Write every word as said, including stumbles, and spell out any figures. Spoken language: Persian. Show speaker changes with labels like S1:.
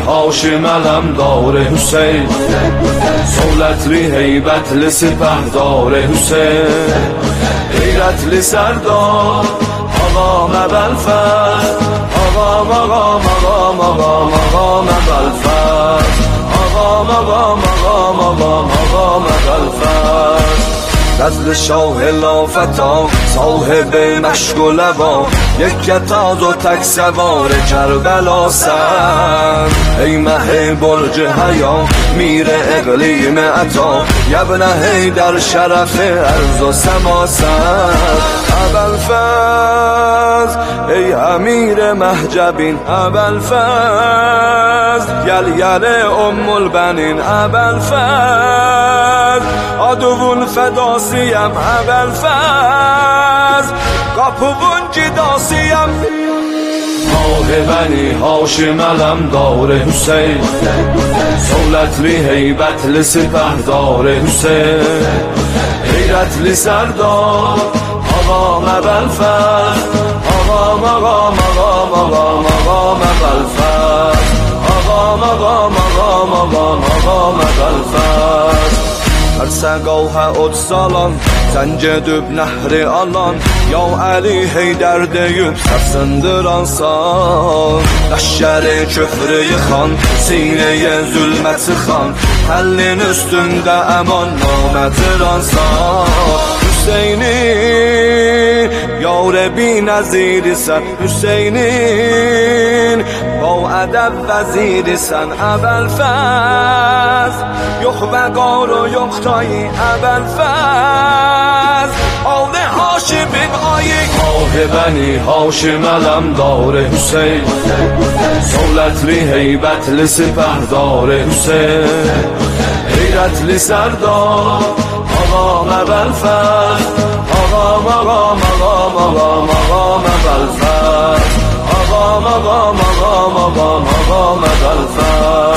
S1: هاشم علمدار حسین، سولتری هیبت لسپهدار حسین، غیرت لسردار آقا مبلفر، آقا مقام آقا مقام آقا مبلفر، آقا مقام آقا مقام آقا مبلفر. نزل شاه لافتا صاحب مشک و لوا، یک کتاز و تک سوار کربلا سن، ای مه برج حیا میر اقلیم عطا، یبن حیدر شرف ارض و سما سن. ابوالفضل ای امیر مهجبین، ابوالفضل یل یل ام البنین، ابوالفضل عدوون فداسیم، ابوالفضل قاپوون جداسیم. آه بنی هاشم علمدار حسین، سولتری هیبت لسپهدار حسین، غیرت لسردار آقا مبلفر، آقا مقام آقا مقام آقا مبلفر، آقا مقام آقا مقام آقا مبلفر. هر سگاه ات سالان زنج düb nehri alan، یا علی حیدر deyip sarsındıran san، لشکر küfrü yıkan sineye zulmet sıkan، tellin üstünde eman nametıran san. Hüseyin'in yar bi neziri sen، Hüseyin'in با ادب وزیری سن، ابوالفضل yok وقار و yok تایی، ابوالفضل آل هاشمین آیی. آه بنی هاشم علمدار حسین، سولتری هیبت لسپهدار حسین، غیرت لسردار آقا مبلفر، آقا مقام آقا مقام آقا مبلفر، آقا مقام آقا مقام آقا مبلفر.